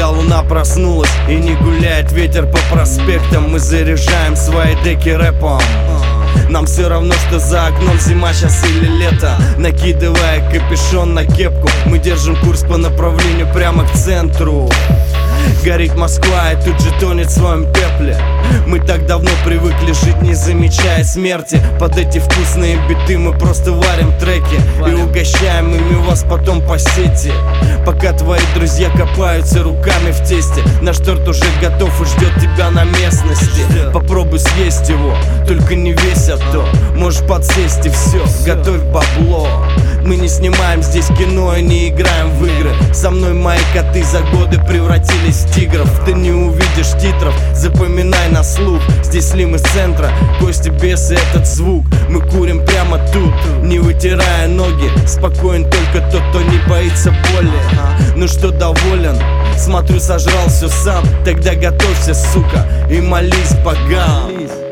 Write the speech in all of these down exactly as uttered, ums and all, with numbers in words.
Когда луна проснулась и не гуляет ветер по проспектам, мы заряжаем свои деки рэпом. Нам все равно, что за окном зима сейчас или лето. Накидывая капюшон на кепку, мы держим курс по направлению прямо к центру. Горит Москва и тут же тонет в своем пепле. Мы так давно привыкли жить, не замечая смерти. Под эти вкусные биты мы просто варим треки и угощаем ими вас потом по сети. Пока твои друзья копаются руками в тесте, наш торт уже готов и ждет тебя на местности. Попробуй съесть его, только не весь, а то можешь подсесть и все, готовь бабло. Мы не снимаем здесь кино и не играем в игры. Со мной мои коты за годы превратились в тигров. Ты не увидишь титров, запоминай на слух. Здесь Слим из центра, Кости, бесы, этот звук. Мы курим прямо тут, не вытирая ноги. Спокоен только тот, кто не боится боли. Ну что, доволен? Смотрю, сожрал все сам. Тогда готовься, сука, и молись богам.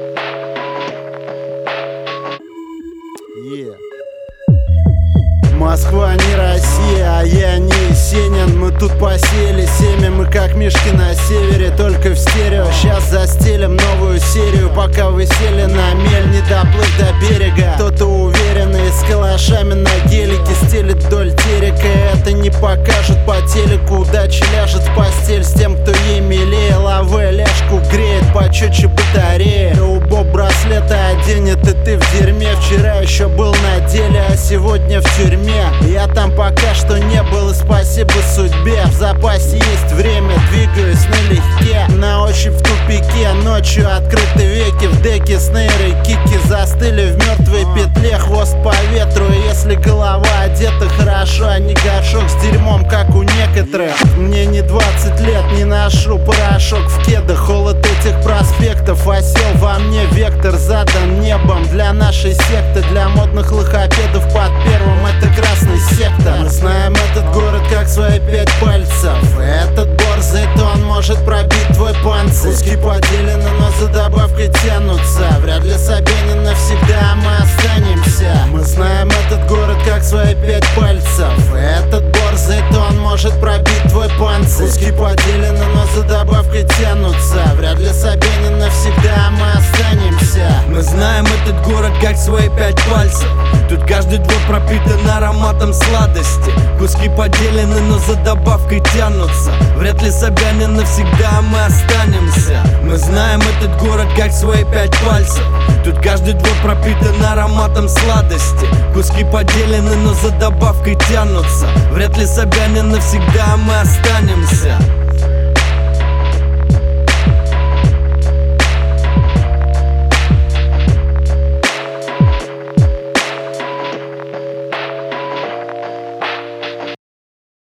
Yeah. Москва не Россия, а я не Есенин. Мы тут посеяли семя, мы как мишки на севере, только в стерео. Сейчас застелим новую серию, пока вы сели на мель, не доплыть до берега. Кто-то уверенный с калашами на гелике стелит вдоль терека. Это не покажут по телеку. Удача ляжет в постель с тем, кто ей милее. Лаве ляжку греет почетче батареи. Убо браслета оденет, и ты в дерьме. Вчера еще был на деле, а сегодня в тюрьме. Я там пока что не был, и спасибо судьбе. В запасе есть время, двигаюсь налегке. На ощупь в тупике, ночью открыты веки. В деке снейры, кики застыли в мертвой петле. Хвост по ветру, и если голова одета хорошо, а не горшок с дерьмом, как у некоторых. Мне не двадцать лет, не ношу порошок в кедах. Холод этих проспектов осел во мне вектор, задан небом для нашей секты. Для модных лохопедов под первым это красный сектор. Мы знаем этот город как свои пять пальцев. Этот борзый тон может пробить твой панцирь. Куски поделены, но за добавкой тянутся. Вряд ли Собянин навсегда, мы останемся. Мы знаем этот город как свои пять пальцев. Этот борзый тон может пробить твой панцирь. Куски поделены, но за добавкой тянутся. Вряд ли Собянин навсегда, мы останемся. Мы знаем этот город как свои пять пальцев. Тут каждый двор пропитан ароматом сладости. Куски поделены, но за добавкой тянутся. Вряд ли Собянин навсегда, мы останемся. Мы знаем этот город как свои пять пальцев. Тут каждый двор пропитан ароматом сладости. Куски поделены, но за добавкой тянутся. Вряд ли Собянин навсегда, мы останемся.